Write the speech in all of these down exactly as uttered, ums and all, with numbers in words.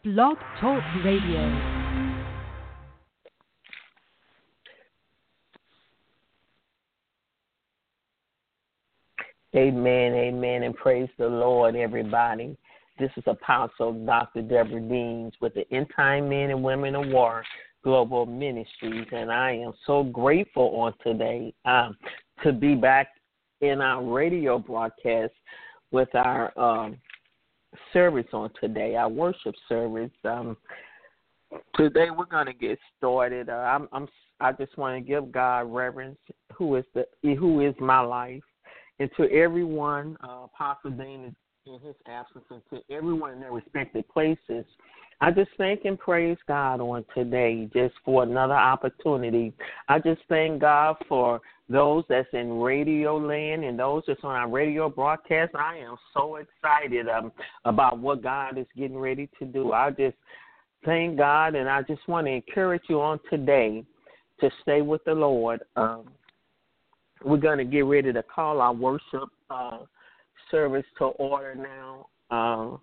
Blog Talk Radio. Amen, amen, and praise the Lord, everybody. This is Apostle Doctor Deborah Deans with the End Time Men and Women of War Global Ministries, and I am so grateful on today um, to be back in our radio broadcast with our um, service on today, our worship service. Um, today we're going to get started. Uh, I'm, I'm, I just want to give God reverence, who is the who is my life. And to everyone, uh, Apostle Dean is in his absence, and to everyone in their respective places, I just thank and praise God on today just for another opportunity. I just thank God for those that's in radio land and those that's on our radio broadcast. I am so excited um, about what God is getting ready to do. I just thank God, and I just want to encourage you on today to stay with the Lord. Um, We're going to get ready to call our worship uh, service to order now, uh,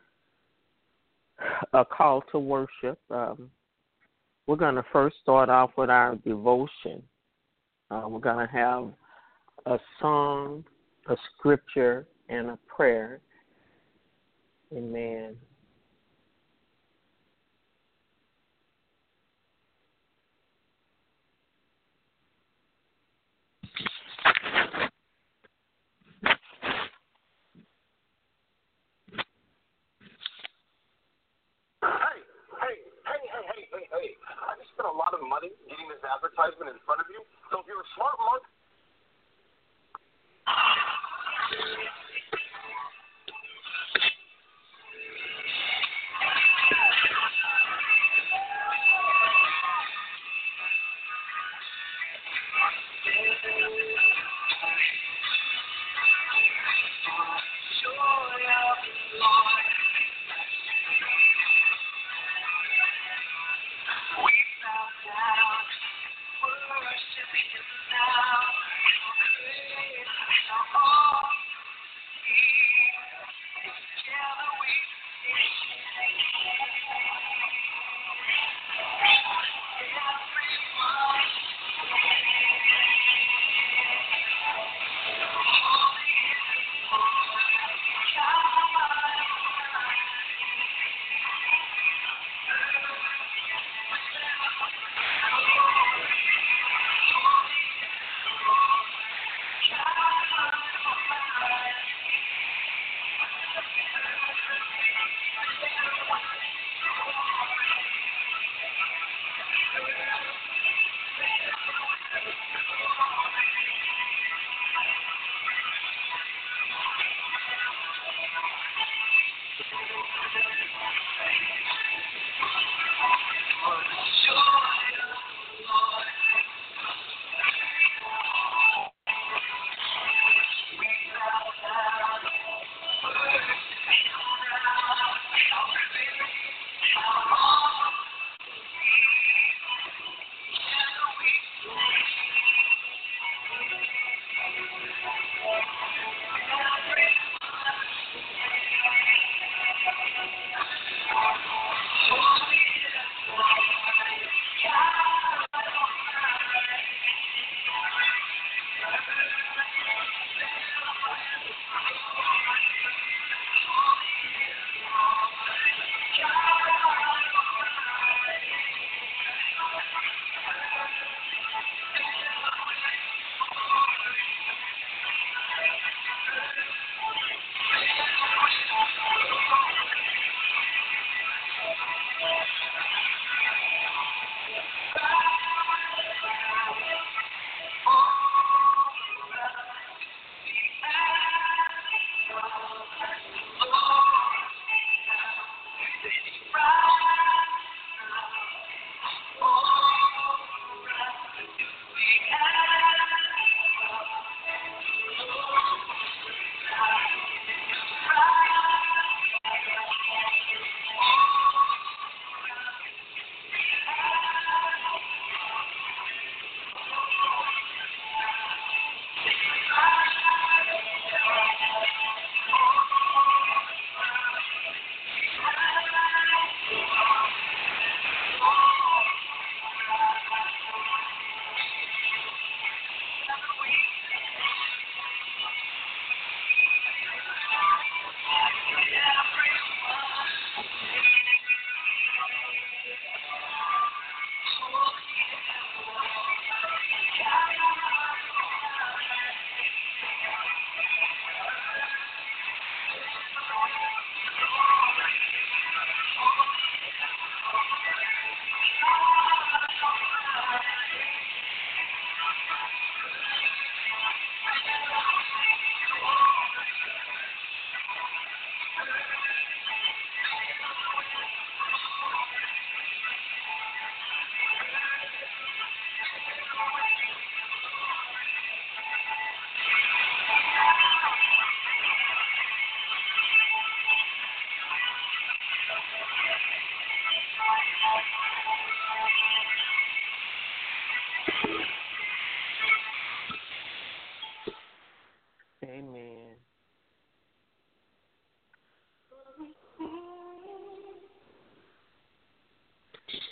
a call to worship. Um, we're going to first start off with our devotion. Uh, we're going to have a song, a scripture, and a prayer. Amen. Hey, I just spent a lot of money getting this advertisement in front of you. So if you're a smart mark. Worship Him now.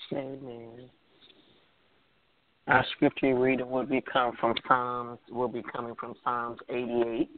Amen. Our scripture reading will be come from Psalms. Will be coming from Psalms eighty-eight.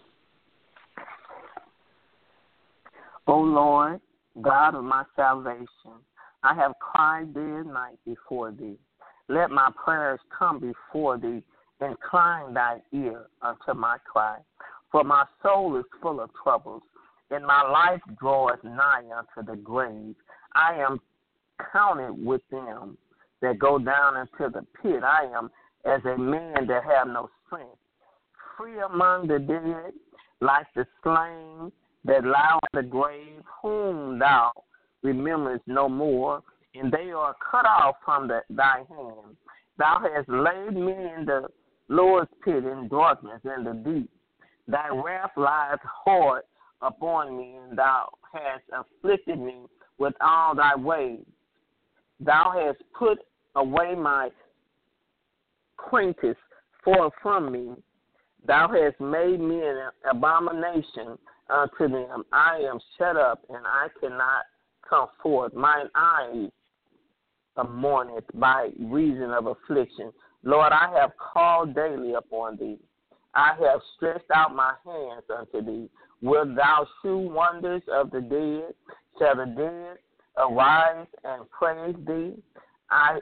O Lord, God of my salvation, I have cried day and night before thee. Let my prayers come before thee. Incline thy ear unto my cry. For my soul is full of troubles, and my life draweth nigh unto the grave. I am counted with them that go down into the pit. I am as a man that have no strength. Free among the dead, like the slain that lie in the grave, whom thou rememberest no more, and they are cut off from the, thy hand. Thou hast laid me in the lowest pit, in darkness, in the deep. Thy wrath lieth hard upon me, and thou hast afflicted me with all thy ways. Thou hast put away my acquaintance far from me. Thou hast made me an abomination unto them. I am shut up, and I cannot come forth. Mine eyes are mourned by reason of affliction. Lord, I have called daily upon thee. I have stretched out my hands unto thee. Wilt thou shew wonders of the dead? Shall the dead arise and praise thee? I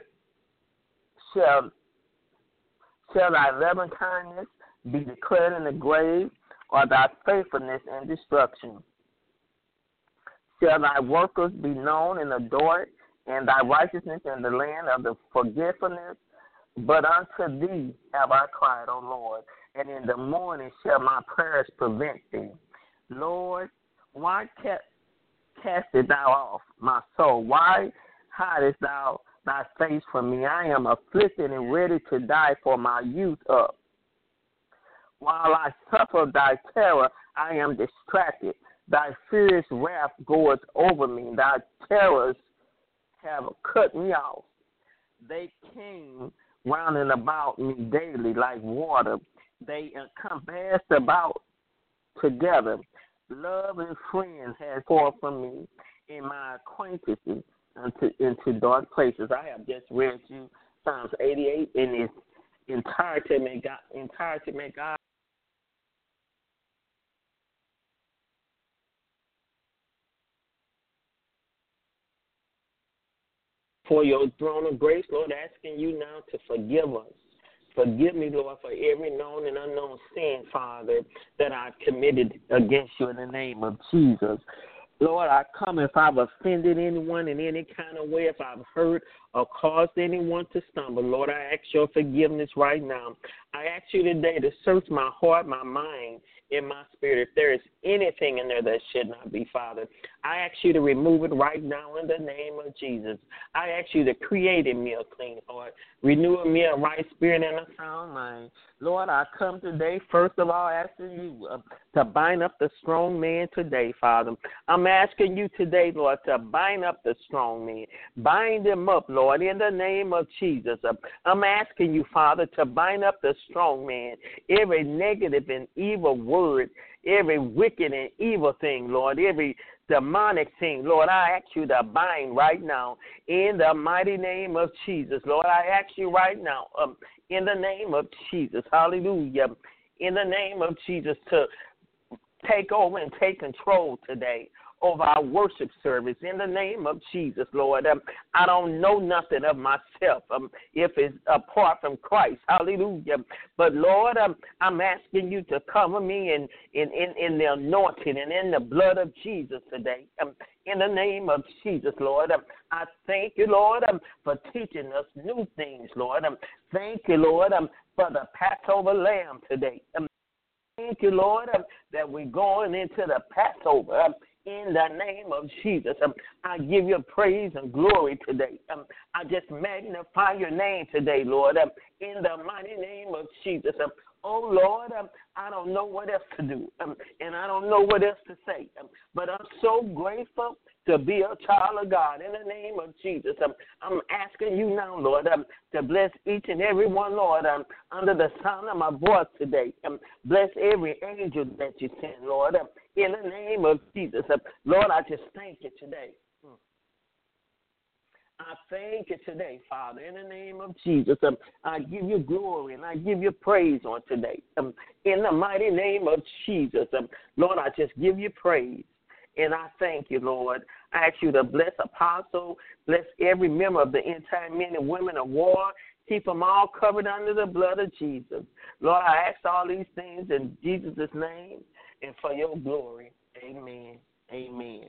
shall shall thy loving kindness be declared in the grave, or thy faithfulness in destruction? Shall thy workers be known in the dark, and thy righteousness in the land of the forgetfulness? But unto thee have I cried, O Lord, and in the morning shall my prayers prevent thee. Lord, why castest thou off my soul? Why hidest thou thy face from me? I am afflicted and ready to die for my youth up. While I suffer thy terror, I am distracted. Thy fierce wrath goeth over me. Thy terrors have cut me off. They came round and about me daily like water. They compassed about together. Love and friends have poured from me, in my acquaintances into, into dark places. I have just read you Psalms eighty-eight in its entirety. May God, entirety, may God for your throne of grace, Lord, asking you now to forgive us. Forgive me, Lord, for every known and unknown sin, Father, that I've committed against you in the name of Jesus. Lord, I come if I've offended anyone in any kind of way, if I've hurt or caused anyone to stumble. Lord, I ask your forgiveness right now. I ask you today to search my heart, my mind, and my spirit. If there is anything in there that should not be, Father, I ask you to remove it right now in the name of Jesus. I ask you to create in me a clean heart, renew in me a right spirit and a sound mind. Lord, I come today, first of all, asking you uh, to bind up the strong man today, Father. I'm asking you today, Lord, to bind up the strong man. Bind them up, Lord, in the name of Jesus. Uh, I'm asking you, Father, to bind up the strong man. Every negative and evil word, every wicked and evil thing, Lord, every demonic thing, Lord, I ask you to bind right now in the mighty name of Jesus. Lord, I ask you right now um, in the name of Jesus, hallelujah, in the name of Jesus to take over and take control today over our worship service in the name of Jesus, Lord. Um, I don't know nothing of myself um, if it's apart from Christ. Hallelujah. But, Lord, um, I'm asking you to cover me in, in, in, in the anointing and in the blood of Jesus today. Um, in the name of Jesus, Lord. Um, I thank you, Lord, um, for teaching us new things, Lord. Um, thank you, Lord, um, for the Passover lamb today. Um, thank you, Lord, um, that we're going into the Passover. Um, In the name of Jesus, um, I give you praise and glory today. Um, I just magnify your name today, Lord, um, in the mighty name of Jesus. Um, oh, Lord, um, I don't know what else to do, um, and I don't know what else to say, um, but I'm so grateful to be a child of God in the name of Jesus. Um, I'm asking you now, Lord, um, to bless each and every one, Lord, um, under the sound of my voice today. Um, bless every angel that you send, Lord, um, in the name of Jesus. Um, Lord, I just thank you today. I thank you today, Father, in the name of Jesus. Um, I give you glory and I give you praise on today. Um, in the mighty name of Jesus, um, Lord, I just give you praise. And I thank you, Lord. I ask you to bless Apostle, bless every member of the end time men and women of war. Keep them all covered under the blood of Jesus. Lord, I ask all these things in Jesus' name and for your glory. Amen. Amen.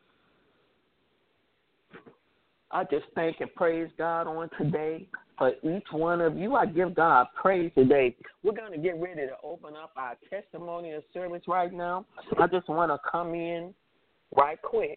I just thank and praise God on today for each one of you. I give God praise today. We're going to get ready to open up our testimonial service right now. I just want to come in right quick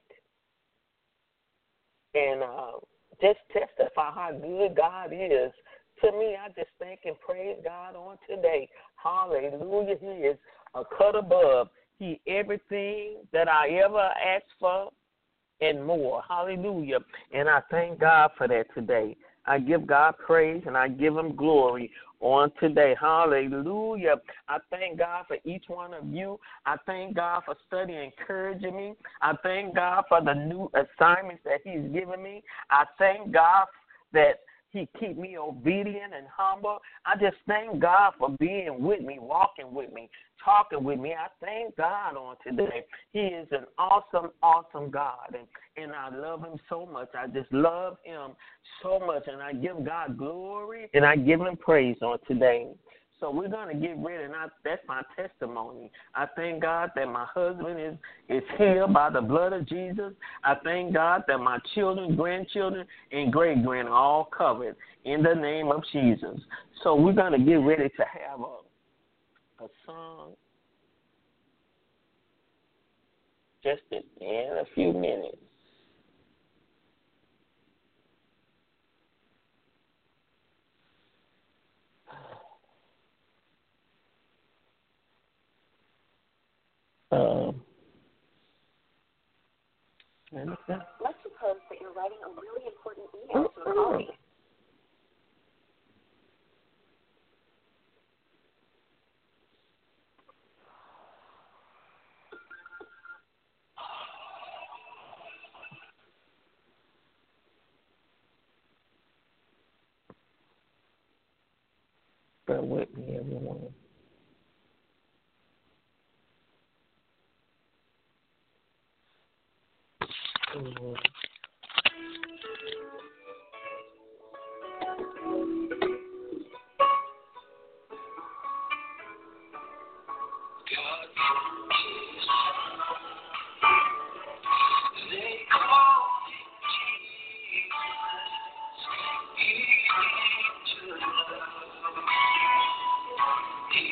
and uh, just testify how good God is. To me, I just thank and praise God on today. Hallelujah. He is a cut above. He everything that I ever asked for and more. Hallelujah. And I thank God for that today. I give God praise and I give him glory on today. Hallelujah. I thank God for each one of you. I thank God for studying, encouraging me. I thank God for the new assignments that he's given me. I thank God that he keep me obedient and humble. I just thank God for being with me, walking with me, talking with me. I thank God on today. He is an awesome, awesome God, and, and I love him so much. I just love him so much, and I give God glory, and I give him praise on today. So we're going to get ready, and I, that's my testimony. I thank God that my husband is, is healed by the blood of Jesus. I thank God that my children, grandchildren, and great-grand are all covered in the name of Jesus. So we're going to get ready to have a, a song just in a few minutes. Um, Let's suppose that you're writing a really important email to a colleague. Bear with me, everyone. Mm-hmm. He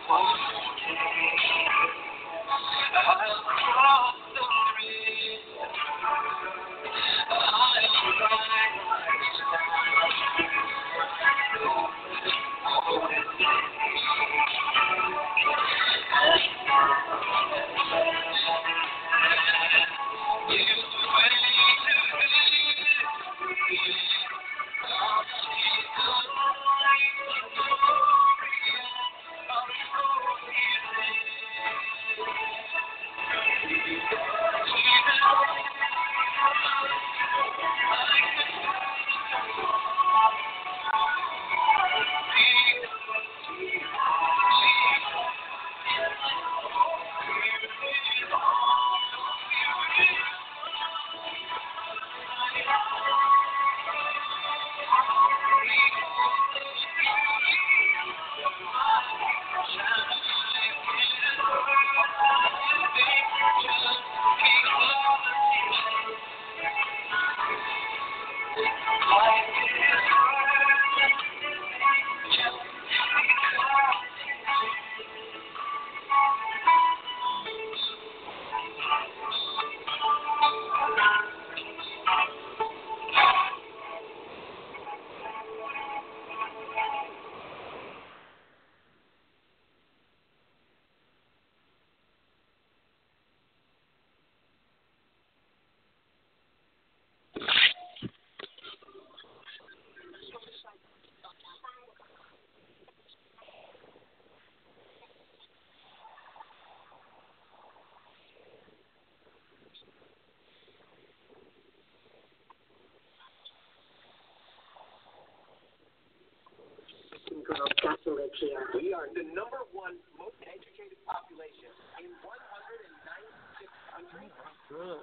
Girls got to live here. We are the number one most educated population in one hundred ninety-six countries. Good.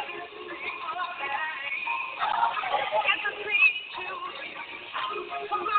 Come on.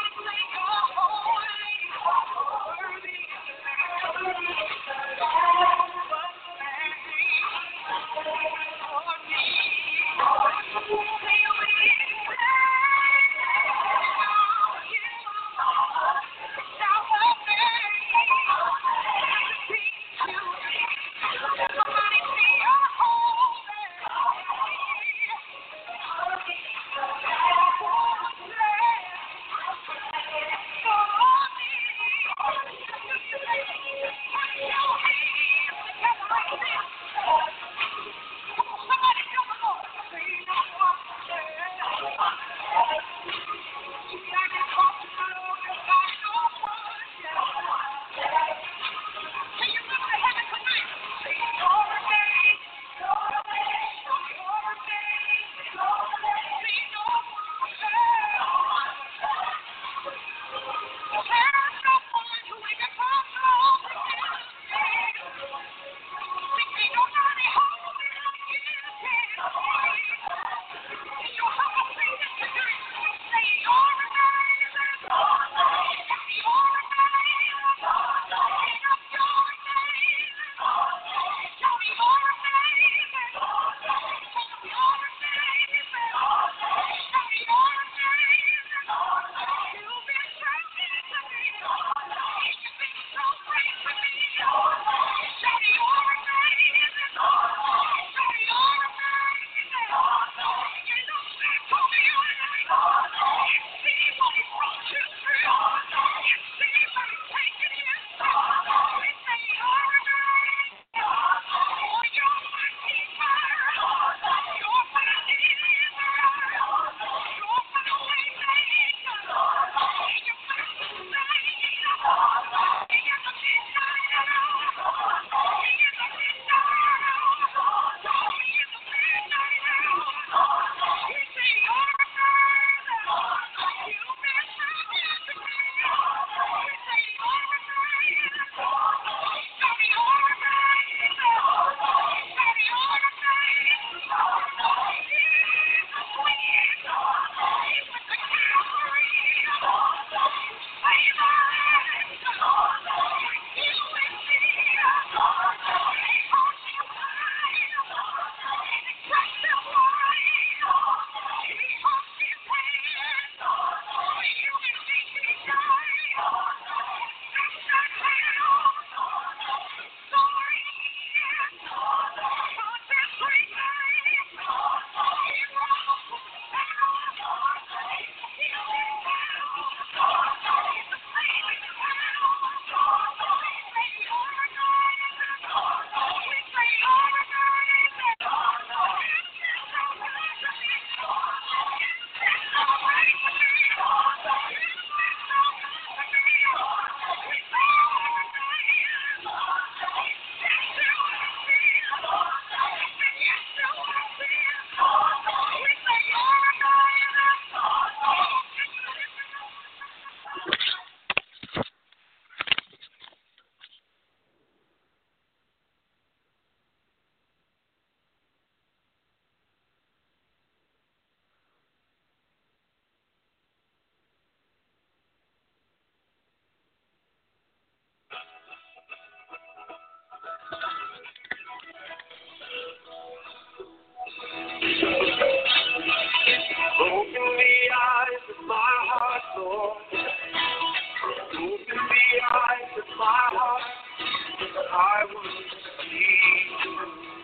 Lord. Open the eyes of my heart. I want to see you.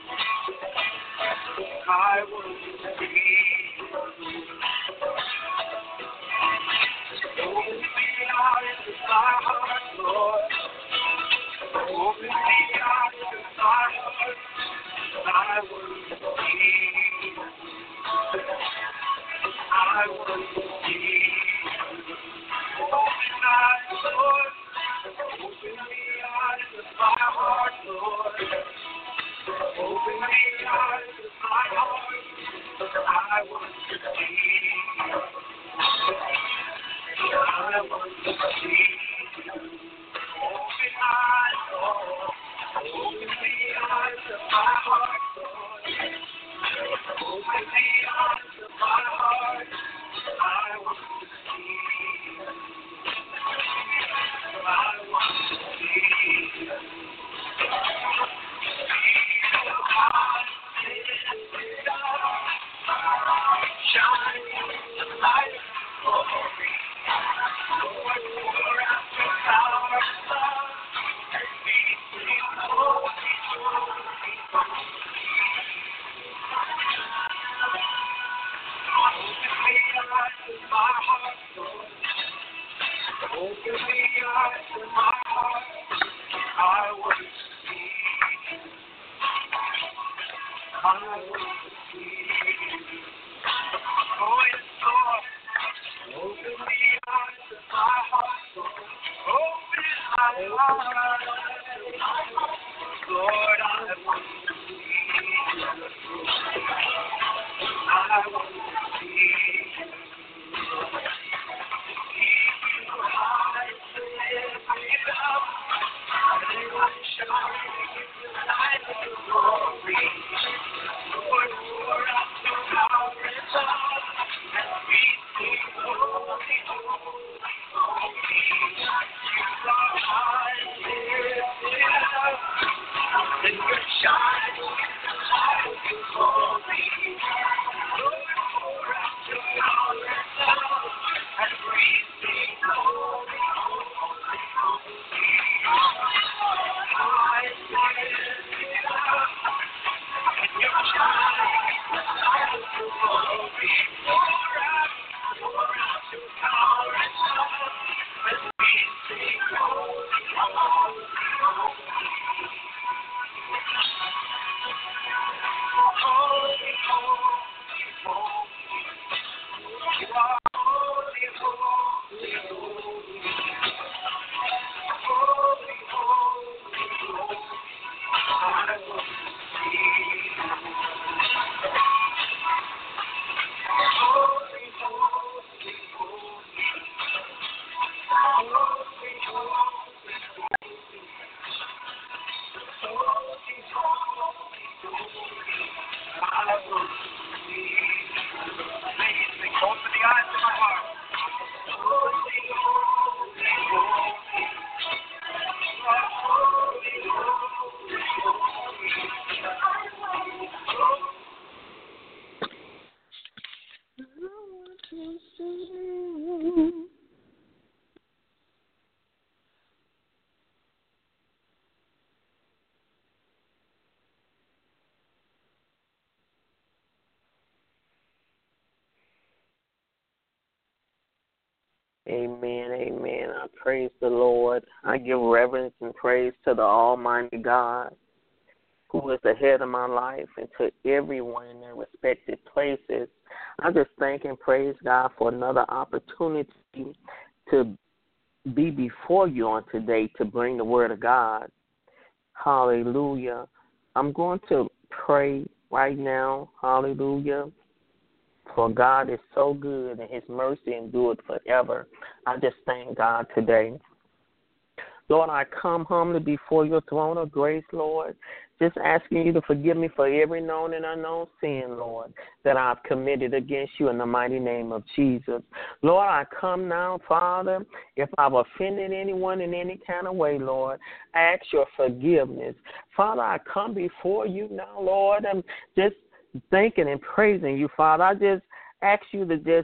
I want to see you. Open the eyes of my heart, Lord. Open the eyes of my heart. I want to see you. I want to see you. Open my eyes, Lord. Open the eyes of my heart, Lord. Open the eyes of my heart. I want to see you. I want to see you. Open my eyes, Lord. Open the eyes of my heart, Lord. Open the eyes of my heart. I want to see you. I want to see you. Shine the light for me. Lord, pour out your power and love and feed me holy, holy, holy. Open the eyes of my heart, Lord. Open the eyes of my heart. I want to see you. I want to see you. Oh, yes, Lord. Open the eyes of my heart, Lord. Open my eyes. Lord, I want to see you. I want to see you. Keep you high, lift it up. And shine the light of your glory. Lord, pour out your power and love. And feed me holy, holy, holy. You are high, lift it up. And you're shining the light of your glory. Lord, pour out your power and love. And feed me holy, holy, holy. I lift it up. And you're shining the light of your glory. Pour out, pour out your power and love. And feed me holy, holy, holy. Holy, holy, holy. You are holy, holy, holy. Holy, holy, holy. I want to see you. Holy, holy, holy. Holy, holy, holy. Holy, holy, holy. I want to see you. Amazing. Open the eyes of my heart. Holy, holy, holy. Holy, holy, holy. Amen, amen. I praise the Lord. I give reverence and praise to the Almighty God, who is the head of my life, and to everyone in their respective places. I just thank and praise God for another opportunity to be before you on today to bring the word of God. Hallelujah. I'm going to pray right now. Hallelujah. For God is so good and his mercy endureth forever. I just thank God today. Lord, I come humbly before your throne of grace, Lord, just asking you to forgive me for every known and unknown sin, Lord, that I've committed against you in the mighty name of Jesus. Lord, I come now, Father, if I've offended anyone in any kind of way, Lord, I ask your forgiveness. Father, I come before you now, Lord, and just thanking and praising you, Father. I just ask you to just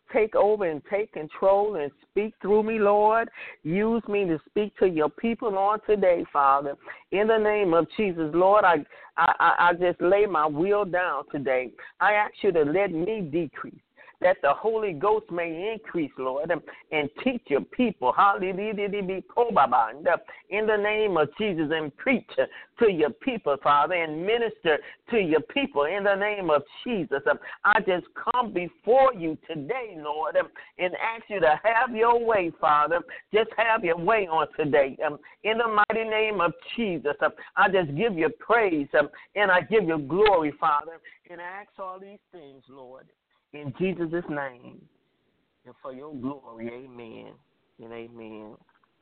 take over and take control and speak through me, Lord. Use me to speak to your people on today, Father. In the name of Jesus, Lord, I, I, I just lay my will down today. I ask you to let me decrease, that the Holy Ghost may increase, Lord, and, and teach your people, hallelujah, in the name of Jesus, and preach to your people, Father, and minister to your people in the name of Jesus. I just come before you today, Lord, and ask you to have your way, Father. Just have your way on today. In the mighty name of Jesus, I just give you praise, and I give you glory, Father, and I ask all these things, Lord, in Jesus' name, and for your glory, amen and amen.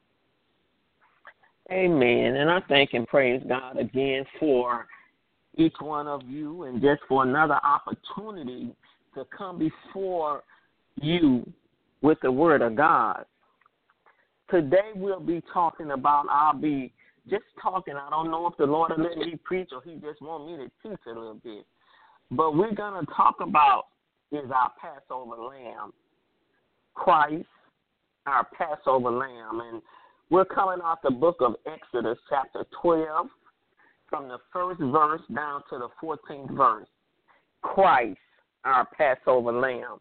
Amen. And I thank and praise God again for each one of you and just for another opportunity to come before you with the word of God. Today we'll be talking about, I'll be just talking. I don't know if the Lord will let me preach or he just want me to teach a little bit. But we're going to talk about is our Passover lamb, Christ, our Passover lamb. And we're coming off the book of Exodus, chapter twelve, from the first verse down to the fourteenth verse. Christ, our Passover lamb.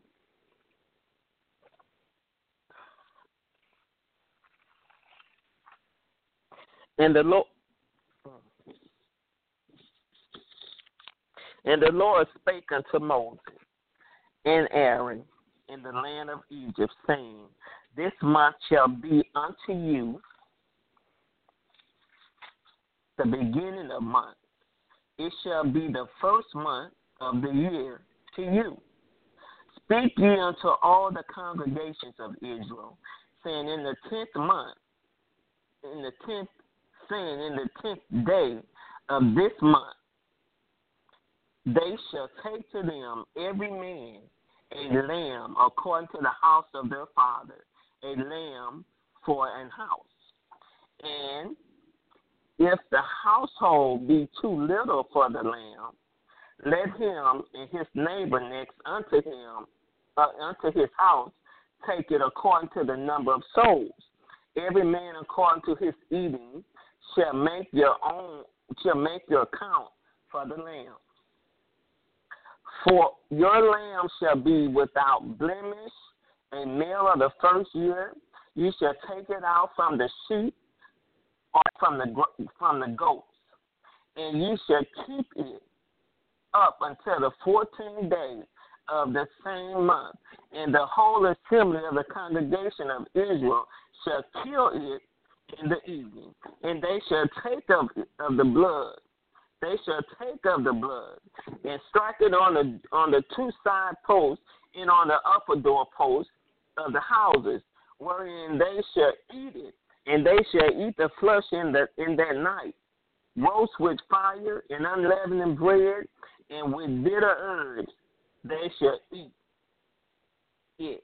And the Lord, and the Lord spake unto Moses and Aaron in the land of Egypt, saying, this month shall be unto you the beginning of months. It shall be the first month of the year to you. Speak ye unto all the congregations of Israel, saying, in the tenth month, in the tenth, saying, in the tenth day of this month, they shall take to them every man a lamb according to the house of their father, a lamb for an house. And if the household be too little for the lamb, let him and his neighbor next unto him, uh, unto his house, take it according to the number of souls. Every man according to his eating shall make your own, shall make your account for the lamb. For your lamb shall be without blemish, a male of the first year. You shall take it out from the sheep or from the from the goats, and you shall keep it up until the fourteenth day of the same month. And the whole assembly of the congregation of Israel shall kill it in the evening, and they shall take of, of the blood. They shall take of the blood and strike it on the on the two side posts and on the upper door posts of the houses, wherein they shall eat it, and they shall eat the flesh in the in that night, roast with fire and unleavened bread, and with bitter herbs they shall eat it.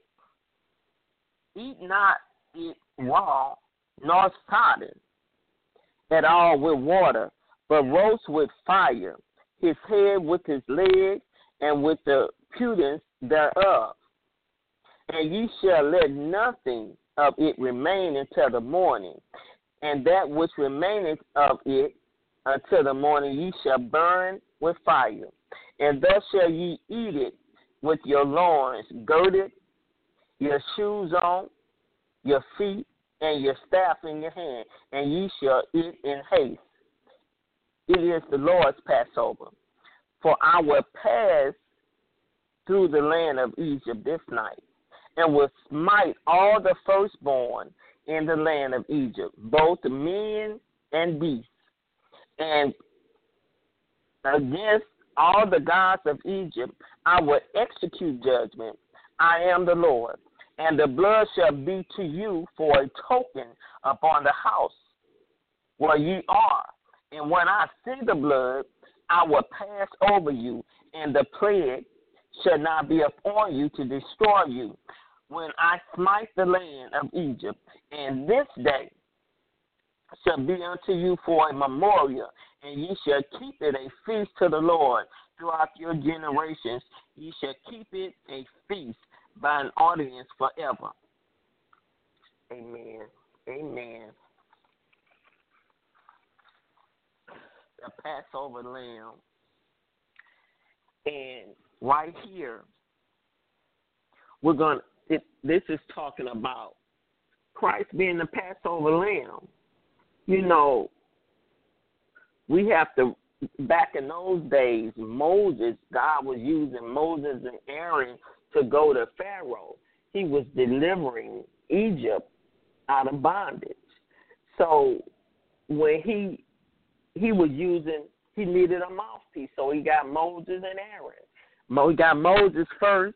Eat not it raw, nor sodden at all with water, but roast with fire, his head with his leg, and with the pudence thereof. And ye shall let nothing of it remain until the morning, and that which remaineth of it until the morning ye shall burn with fire. And thus shall ye eat it with your loins girded, your shoes on, your feet, and your staff in your hand, and ye shall eat in haste. It is the Lord's Passover. For I will pass through the land of Egypt this night, and will smite all the firstborn in the land of Egypt, both men and beasts, and against all the gods of Egypt I will execute judgment. I am the Lord. And the blood shall be to you for a token upon the house where ye are. And when I see the blood, I will pass over you, and the plague shall not be upon you to destroy you, when I smite the land of Egypt. And this day shall be unto you for a memorial, and ye shall keep it a feast to the Lord throughout your generations. Ye shall keep it a feast by an audience forever. Amen. Amen. The Passover lamb. And right here, we're going to, this is talking about Christ being the Passover lamb. You know, we have to, back in those days, Moses, God was using Moses and Aaron to go to Pharaoh. He was delivering Egypt out of bondage. So when he he was using, he needed a mouthpiece. So he got Moses and Aaron. Mo, he got Moses first.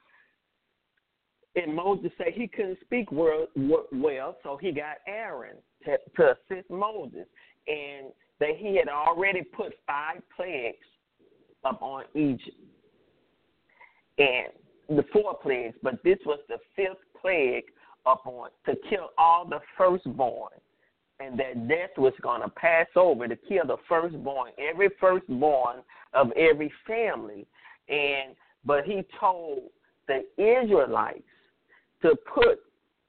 And Moses said he couldn't speak well, well so he got Aaron to, to assist Moses. And that he had already put five plagues up on Egypt. And the four plagues, but this was the fifth plague upon to kill all the firstborn. And that death was going to pass over to kill the firstborn, every firstborn of every family. And but he told the Israelites to put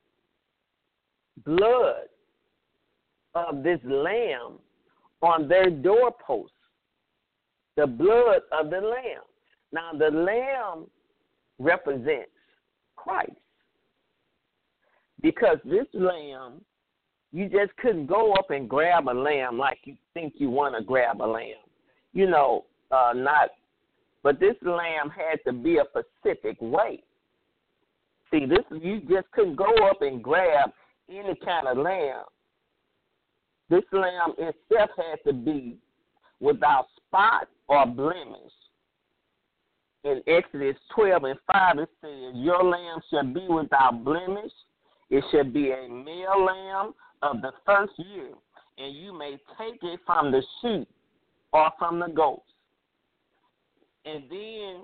blood of this lamb on their doorposts, the blood of the lamb. Now, the lamb represents Christ, because this lamb, you just couldn't go up and grab a lamb like you think you want to grab a lamb. You know, uh, not, but this lamb had to be a specific way. See, this you just couldn't go up and grab any kind of lamb. This lamb itself had to be without spot or blemish. In Exodus twelve and five, it says, your lamb shall be without blemish. It shall be a male lamb of the first year, and you may take it from the sheep or from the goats. And then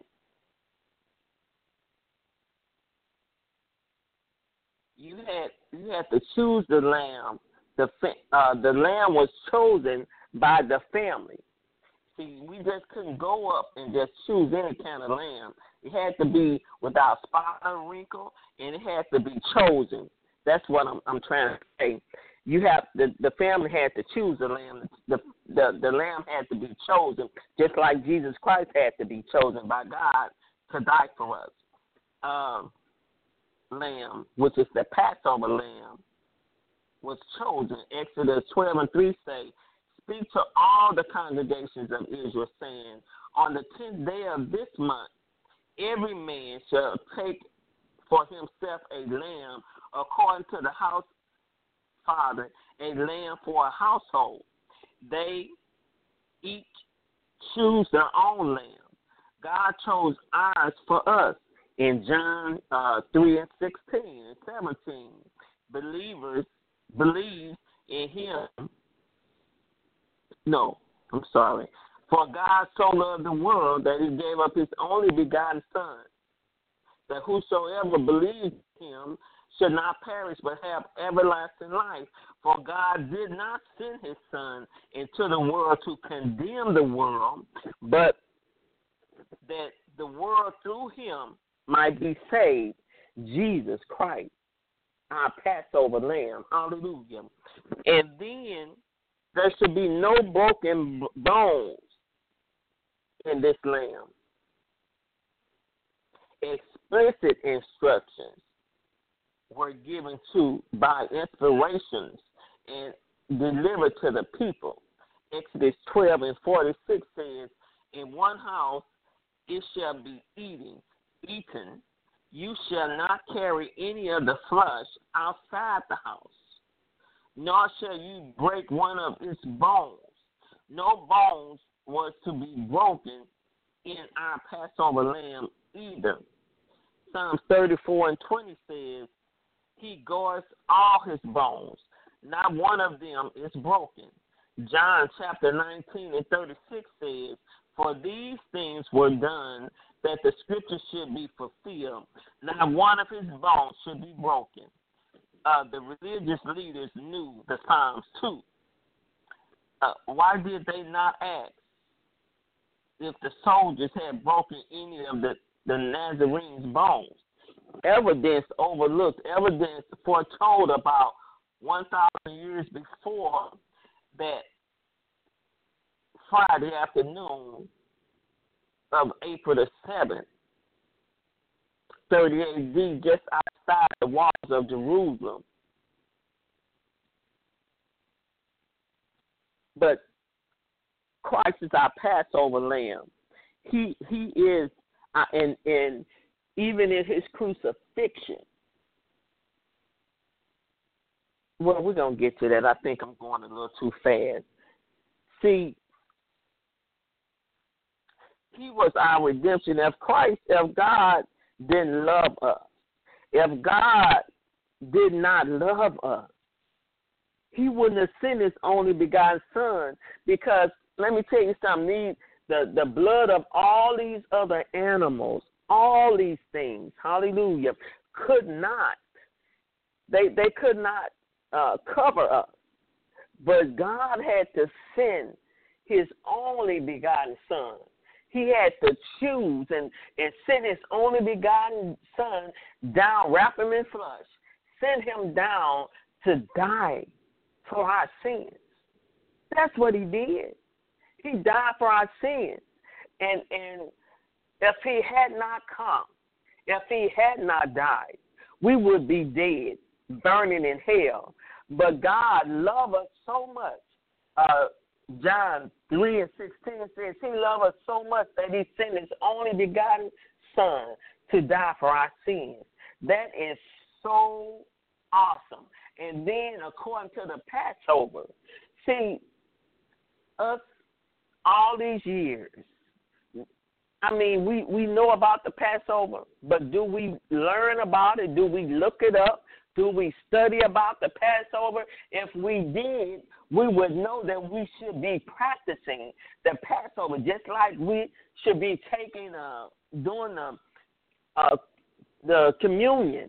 you had you had to choose the lamb. The uh, the lamb was chosen by the family. See, we just couldn't go up and just choose any kind of lamb. It had to be without spot or wrinkle, and it had to be chosen. That's what I'm I'm trying to say. You have the the family had to choose the lamb. The the the lamb had to be chosen, just like Jesus Christ had to be chosen by God to die for us. Um, lamb, which is the Passover lamb, was chosen. Exodus twelve and three say, speak to all the congregations of Israel, saying, on the tenth day of this month, every man shall take for himself a lamb according to the house father, a lamb for a household. They each choose their own lamb. God chose ours for us. In John uh, three and sixteen and seventeen, believers believe in him. No, I'm sorry. For God so loved the world that he gave up his only begotten Son, that whosoever believes him should not perish but have everlasting life. For God did not send his Son into the world to condemn the world, but that the world through him might be saved. Jesus Christ, our Passover lamb. Hallelujah. And then there should be no broken bones in this lamb. Explicit instructions were given to by inspirations and delivered to the people. Exodus twelve and forty-six says, in one house it shall be eating, eaten. You shall not carry any of the flesh outside the house, nor shall you break one of its bones. No bones was to be broken in our Passover lamb either. Psalms thirty-four and twenty says, he guards all his bones. Not one of them is broken. John chapter nineteen and thirty-six says, for these things were done that the scripture should be fulfilled. Not one of his bones should be broken. Uh, the religious leaders knew the Psalms too. Uh, why did they not ask if the soldiers had broken any of the, the Nazarenes' bones? evidence overlooked, evidence foretold about one thousand years before that Friday afternoon of April the seventh, thirty A D, just outside the walls of Jerusalem. But Christ is our Passover lamb. He he is, uh, and, and even in his crucifixion. Well, we're going to get to that. I think I'm going a little too fast. See, he was our redemption. If Christ, if God didn't love us, if God did not love us, he wouldn't have sent his only begotten son. Because let me tell you something, the, the blood of all these other animals, all these things, hallelujah, could not, they, they could not uh, cover us. But God had to send his only begotten son. He had to choose and, and send his only begotten son down, wrap him in flesh, send him down to die for our sins. That's what he did. He died for our sins. And and if he had not come, if he had not died, we would be dead, burning in hell. But God loved us so much. Uh, John three and sixteen says he loved us so much that he sent his only begotten son to die for our sins. That is so awesome. And then according to the Passover, see, us all these years, I mean, we, we know about the Passover, but do we learn about it? Do we look it up? Do we study about the Passover? If we did, we would know that we should be practicing the Passover, just like we should be taking, uh, doing the, uh, the communion.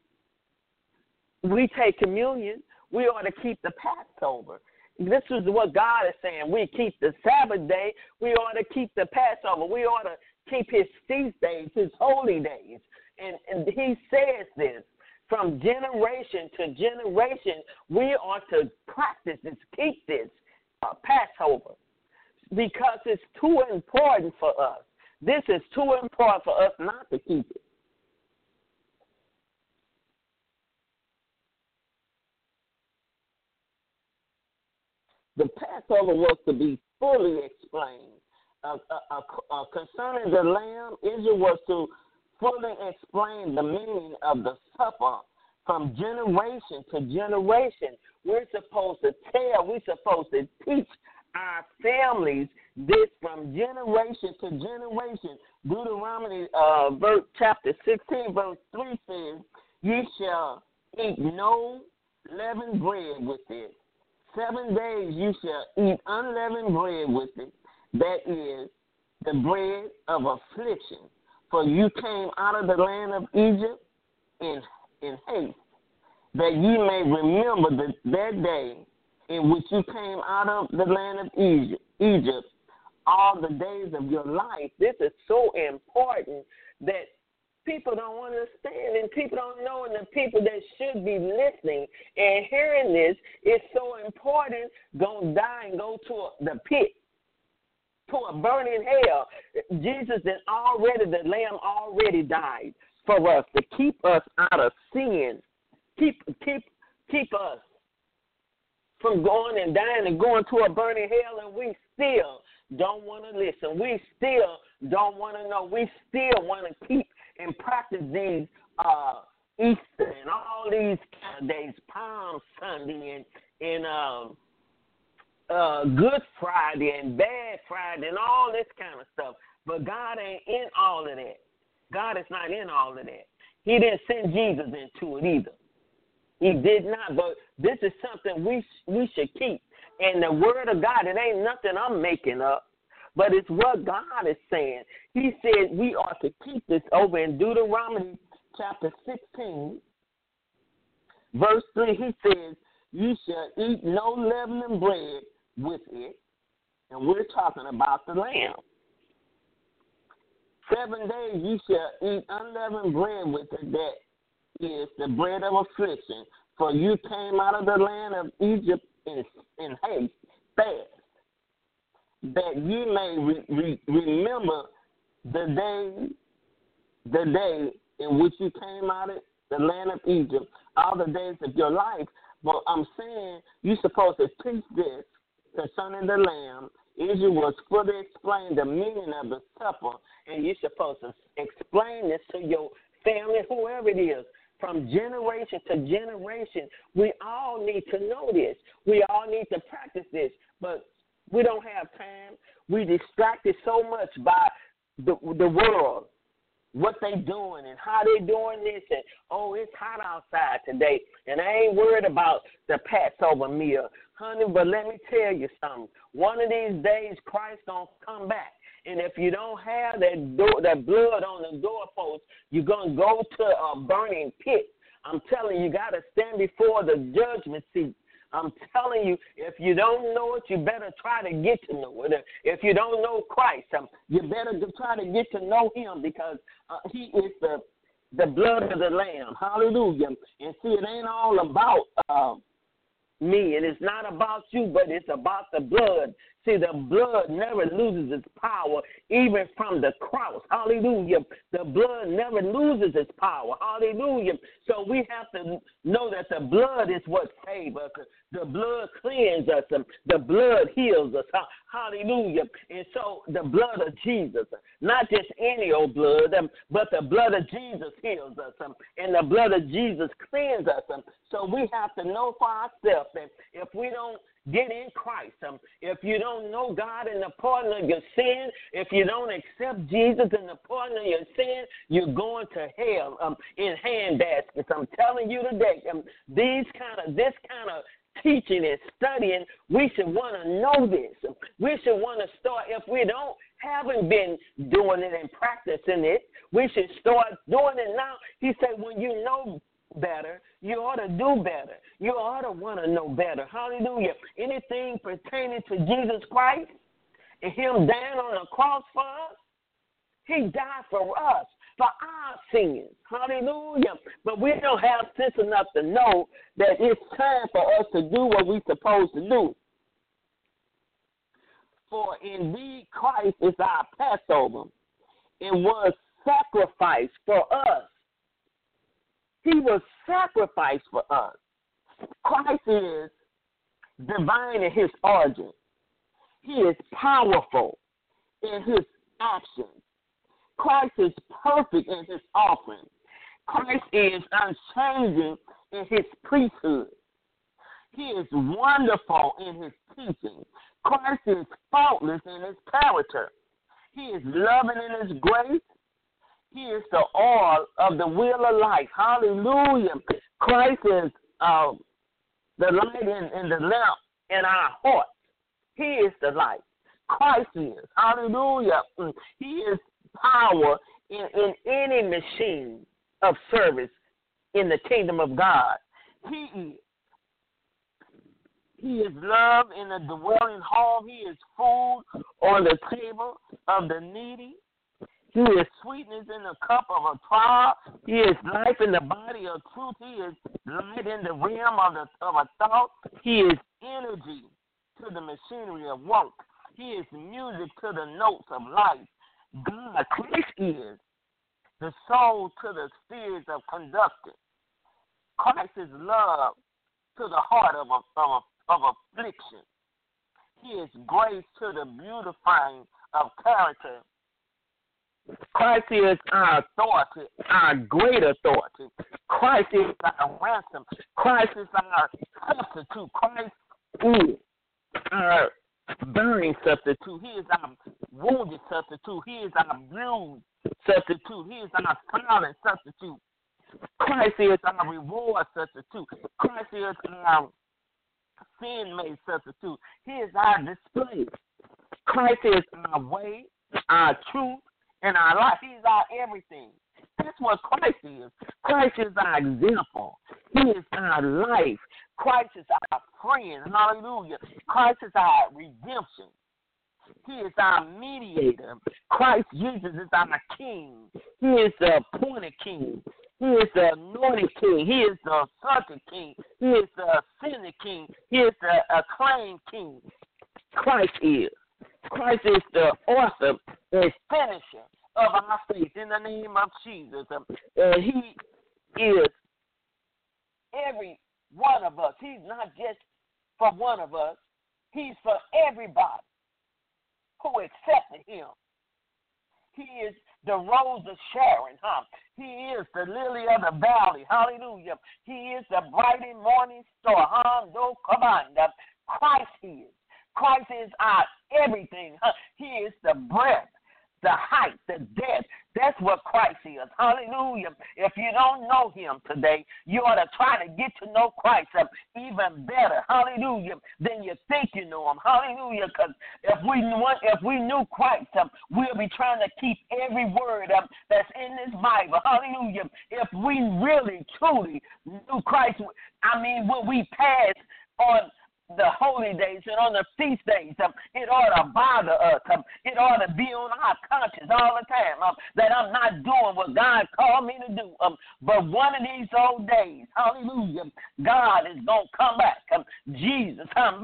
We take communion, we ought to keep the Passover. This is what God is saying. We keep the Sabbath day. We ought to keep the Passover. We ought to keep his feast days, his holy days. And, and he says this, from generation to generation, we ought to practice this, keep this uh, Passover, because it's too important for us. This is too important for us not to keep it. The Passover was to be fully explained. Uh, uh, uh, uh, concerning the lamb, Israel was to fully explain the meaning of the supper from generation to generation. We're supposed to tell, we're supposed to teach our families this from generation to generation. Deuteronomy uh, verse, chapter sixteen, verse three says, ye shall eat no leavened bread with it. Seven days you shall eat unleavened bread with it. That is the bread of affliction. For you came out of the land of Egypt in, in haste, that ye may remember the, that day in which you came out of the land of Egypt, Egypt, all the days of your life. This is so important that people don't understand, and people don't know, and the people that should be listening and hearing this is so important, gonna die and go to a, the pit, to a burning hell. Jesus is already, the Lamb already died for us to keep us out of sin, keep keep keep us from going and dying and going to a burning hell, and we still don't want to listen. We still don't want to know. We still want to keep and practice these uh, Easter and all these kind of days, Palm Sunday and, and um, uh, Good Friday and Bad Friday and all this kind of stuff. But God ain't in all of that. God is not in all of that. He didn't send Jesus into it either. He did not. But this is something we we should keep. And the word of God, it ain't nothing I'm making up, but it's what God is saying. He said we ought to keep this over in Deuteronomy chapter sixteen, verse three. He says, you shall eat no leavened bread with it. And we're talking about the lamb. Seven days you shall eat unleavened bread with it, that is the bread of affliction. For you came out of the land of Egypt in, in haste, fast, that ye may re, re, remember the day, the day in which you came out of the land of Egypt, all the days of your life. But I'm saying you're supposed to teach this concerning the lamb. Israel was fully explain the meaning of the supper, and you're supposed to explain this to your family, whoever it is. From generation to generation, we all need to know this. We all need to practice this, but we don't have time. We distracted so much by the the world, what they doing and how they doing this, and oh, it's hot outside today, and I ain't worried about the Passover meal, honey. But let me tell you something. One of these days, Christ gonna come back. And if you don't have that door, that blood on the doorpost, you're going to go to a burning pit. I'm telling you, you got to stand before the judgment seat. I'm telling you, if you don't know it, you better try to get to know it. If you don't know Christ, um, you better try to get to know him, because uh, he is the the blood of the Lamb. Hallelujah. And see, it ain't all about uh, me, and it's not about you, but it's about the blood. See, the blood never loses its power, even from the cross. Hallelujah. The blood never loses its power. Hallelujah. So we have to know that the blood is what saves us. The blood cleanses us. The blood heals us. Hallelujah. And so the blood of Jesus, not just any old blood, but the blood of Jesus heals us. And the blood of Jesus cleanses us. So we have to know for ourselves that if we don't get in Christ, um, if you don't know God and the pardon of your sin, if you don't accept Jesus and the pardon of your sin, you're going to hell um, in handbaskets. I'm telling you today, um, these kind of this kind of teaching and studying, we should want to know this. We should want to start. If we don't haven't been doing it and practicing it, we should start doing it now. He said, when you know better, you ought to do better. You ought to want to know better. Hallelujah. Anything pertaining to Jesus Christ and him dying on the cross for us, he died for us, for our sins. Hallelujah. But we don't have sense enough to know that it's time for us to do what we're supposed to do. For indeed Christ is our Passover. It was sacrificed for us. He was sacrificed for us. Christ is divine in his origin. He is powerful in his actions. Christ is perfect in his offering. Christ is unchanging in his priesthood. He is wonderful in his teaching. Christ is faultless in his character. He is loving in his grace. He is the oil of the wheel of life. Hallelujah. Christ is uh, the light in, in the lamp in our heart. He is the light. Christ is. Hallelujah. He is power in, in any machine of service in the kingdom of God. He is. He is love in the dwelling home. He is food on the table of the needy. He is sweetness in the cup of a trial. He is life in the body of truth. He is light in the realm of, the, of a thought. He is energy to the machinery of work. He is music to the notes of life. God, Christ is the soul to the spheres of conducting. Christ is love to the heart of, a, of, a, of affliction. He is grace to the beautifying of character. Christ is our authority, our great authority. Christ is our ransom. Christ is our substitute. Christ is our burning substitute. He is our wounded substitute. He is our bruised substitute. He is our silent substitute. Christ is our reward substitute. Christ is our sin-made substitute. He is our display. Christ is our way, our truth, and our life. He's our everything. That's what Christ is. Christ is our example. He is our life. Christ is our friend. Hallelujah. Christ is our redemption. He is our mediator. Christ Jesus is our king. He is the appointed king. He is the anointed king. He is the asserted king. He is the ascended king. He is the acclaimed king. Christ is. Christ is the author and finisher of our faith in the name of Jesus. And he is every one of us. He's not just for one of us. He's for everybody who accepted him. He is the rose of Sharon, huh? He is the lily of the valley, hallelujah. He is the bright and morning star, huh? No command. Christ is. Christ is our everything, huh? He is the breath, the height, the depth. That's what Christ is. Hallelujah. If you don't know him today, you ought to try to get to know Christ um, even better. Hallelujah. Than you think you know him. Hallelujah. Because if we if we knew Christ, um, we'll be trying to keep every word um, that's in this Bible. Hallelujah. If we really, truly knew Christ, I mean, when we pass on the holy days and on the feast days, um, it ought to bother us. Um, it ought to be on our conscience all the time um, that I'm not doing what God called me to do. Um, but one of these old days, hallelujah, God is going to come back. Um, Jesus, um,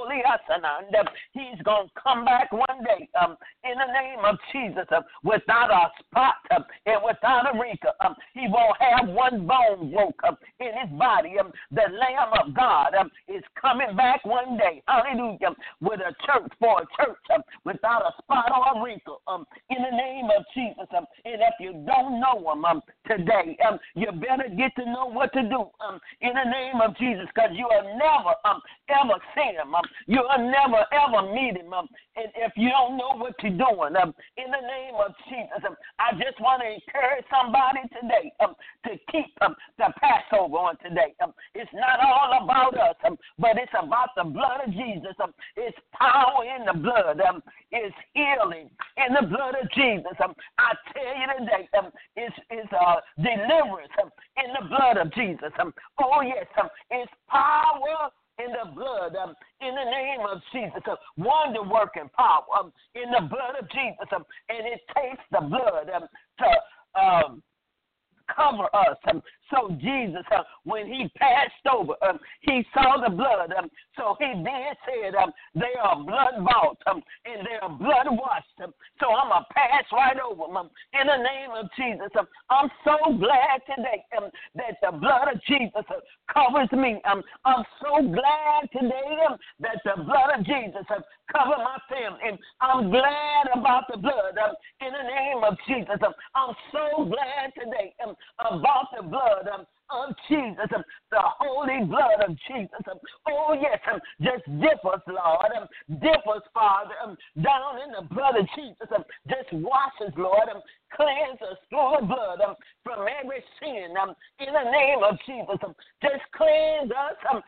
he's going to come back one day um, in the name of Jesus um, without a spot um, and without a wrinkle. Um, he won't have one bone broke um, in his body. Um, the Lamb of God um, is coming back one day, hallelujah, with a church for a church um, without a spot or a wrinkle um, in the name of Jesus. Um, and if you don't know him um, today, um, you better get to know what to do um, in the name of Jesus, because you will never um, ever see him. Um, you will never ever meet him um, and if you don't know what you're doing. Um, in the name of Jesus, um, I just want to encourage somebody today um, to keep um, the Passover on today. Um, it's not all about us, um, but it's about the blood of Jesus. Um, it's power in the blood. Um, it's healing in the blood of Jesus. Um, I tell you today, um, it's, it's uh, deliverance um, in the blood of Jesus. Um, oh, yes, um, it's power in the blood, um, in the name of Jesus, uh, wonder working power um, in the blood of Jesus. Um, and it takes the blood um, to um, cover us. Um, so Jesus, uh, when he passed over, um, he saw the blood. Um, so he then said, um, they are blood bought um, and they are blood washed. Um, so I'm going to pass right over them um, in the name of Jesus. Um, I'm so glad today um, that the blood of Jesus uh, covers me. Um, I'm so glad today um, that the blood of Jesus uh, covers my family. And I'm glad about the blood um, in the name of Jesus. Um, I'm so glad today um, about the blood um, of Jesus, um, the holy blood of Jesus. Um, oh, yes, um, just dip us, Lord. Um, dip us, Father, um, down in the blood of Jesus. Um, just wash us, Lord. Um, cleanse us through the blood um, from every sin. Um, in the name of Jesus, um, just cleanse us. Um,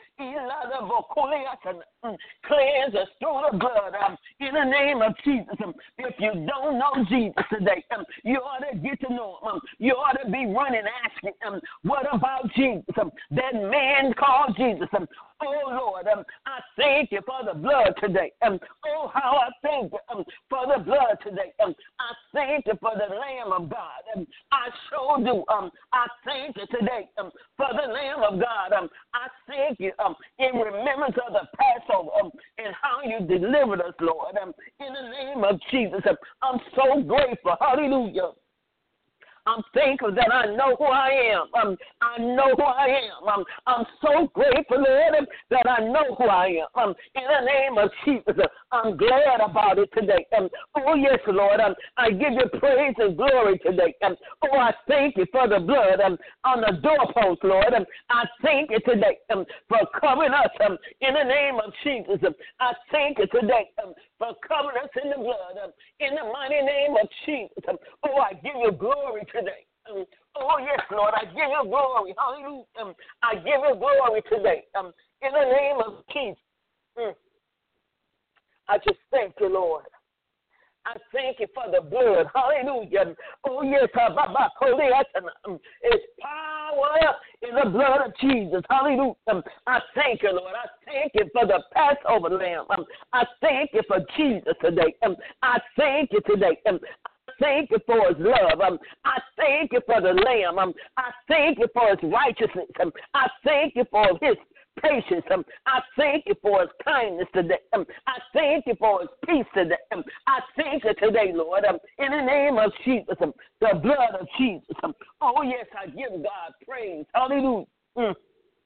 um, cleanse us through the blood. Um, in the name of Jesus. Um, if you don't know Jesus today, um, you ought to get to know him. Um, you ought to be running asking, um, what about Jesus? Um, that man called Jesus. Um, oh, Lord, um, I thank you for the blood today. Um, oh, how I thank you um, for the blood today. Um, I thank you for the Lamb of God. Um, I sure do. Um, I thank you today um, for the Lamb of God. Um, I thank you um, in remembrance of the Passover um, and how you delivered us, Lord. Um, in the name of Jesus, um, I'm so grateful. Hallelujah. I'm thankful that I know who I am. Um, I know who I am. Um, I'm so grateful, Lord, um, that I know who I am. Um, in the name of Jesus, uh, I'm glad about it today. Um, oh, yes, Lord, um, I give you praise and glory today. Um, oh, I thank you for the blood um, on the doorpost, Lord. Um, I thank you today um, for covering us um, in the name of Jesus. Um, I thank you today um, for covering us in the blood um, in the mighty name of Jesus. Um, oh, I give you glory today. Um, oh, yes, Lord, I give you glory. Hallelujah. Um, I give you glory today. Um, in the name of Jesus. Mm. I just thank you, Lord. I thank you for the blood. Hallelujah. Oh, yes. It's power in the blood of Jesus. Hallelujah. Um, I thank you, Lord. I thank you for the Passover lamb. Um, I thank you for Jesus today. Um, I thank you today. Um, I thank you for his love. Um, I thank you for the lamb. Um, I thank you for his righteousness. Um, I thank you for his patience. Um, I thank you for his kindness today. Um, I thank you for his peace today. Um, I thank you today, Lord. Um, in the name of Jesus, um, the blood of Jesus. Um, oh, yes, I give God praise. Hallelujah. Mm.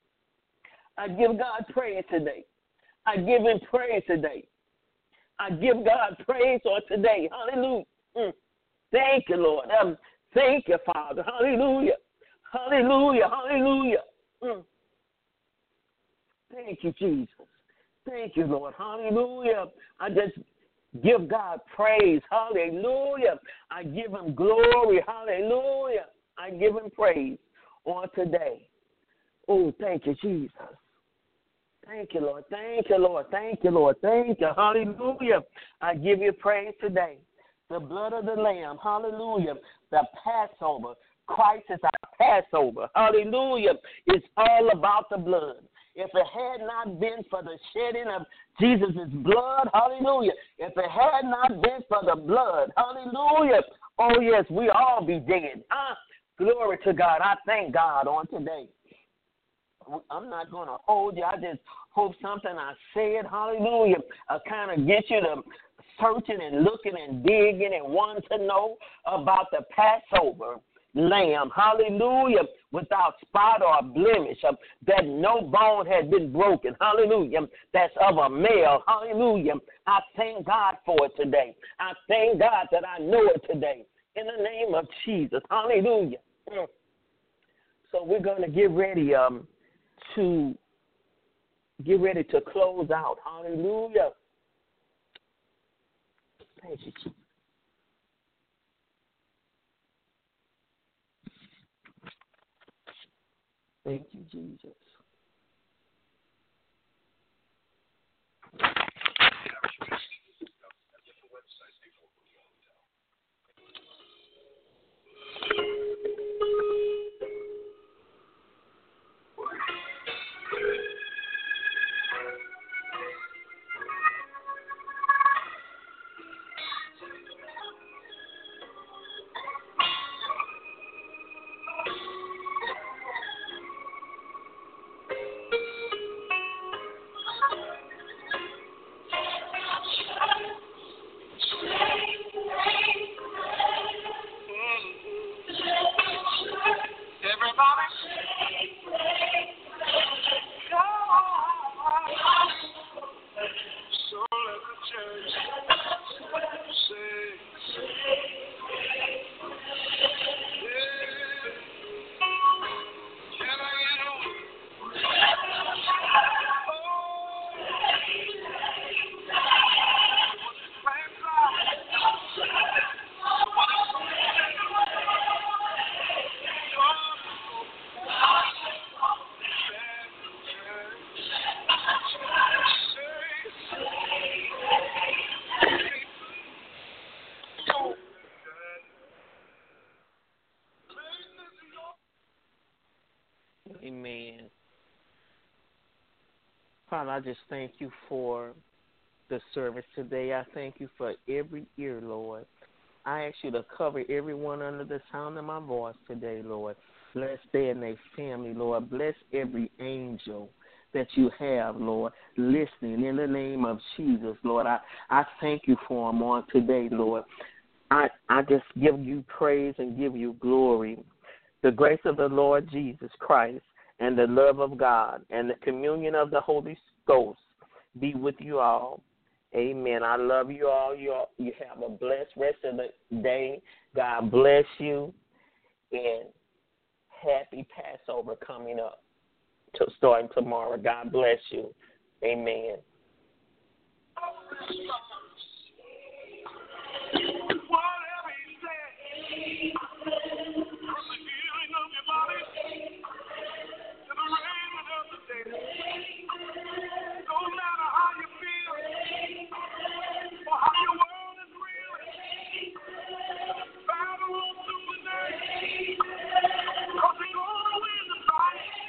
I give God praise today. I give him praise today. I give God praise on today. Hallelujah. Mm. Thank you, Lord. Um, thank you, Father. Hallelujah. Hallelujah. Hallelujah. Mm. Thank you, Jesus. Thank you, Lord. Hallelujah. I just give God praise. Hallelujah. I give him glory. Hallelujah. I give him praise on today. Oh, thank you, Jesus. Thank you, Lord. Thank you, Lord. Thank you, Lord. Thank you. Hallelujah. I give you praise today. The blood of the Lamb. Hallelujah. The Passover. Christ is our Passover. Hallelujah. It's all about the blood. If it had not been for the shedding of Jesus' blood, hallelujah. If it had not been for the blood, hallelujah. Oh, yes, we all be dead. Ah, glory to God. I thank God on today. I'm not going to hold you. I just hope something I said, hallelujah, uh, kind of get you to searching and looking and digging and wanting to know about the Passover lamb, hallelujah, without spot or blemish, uh, that no bone had been broken, hallelujah, that's of a male, hallelujah. I thank God for it today. I thank God that I know it today, in the name of Jesus, hallelujah. Mm. So we're going to get ready um, to get ready to close out, hallelujah. Thank you, Jesus. Thank you, Jesus. Amen. Father, I just thank you for the service today. I thank you for every ear, Lord. I ask you to cover everyone under the sound of my voice today, Lord. Bless them and their family, Lord. Bless every angel that you have, Lord, listening in the name of Jesus, Lord. I, I thank you for them on today, Lord. I, I just give you praise and give you glory. The grace of the Lord Jesus Christ and the love of God and the communion of the Holy Ghost be with you all. Amen. I love you all. You all, you have a blessed rest of the day. God bless you. And happy Passover coming up to starting tomorrow. God bless you. Amen. Whatever he said, from the healing of your body to the raising of the dead, no matter how you feel or how your world is reeling, battle on through the day, because you're going to win the fight.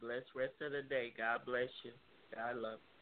blessed rest of the day. God bless you. God love you.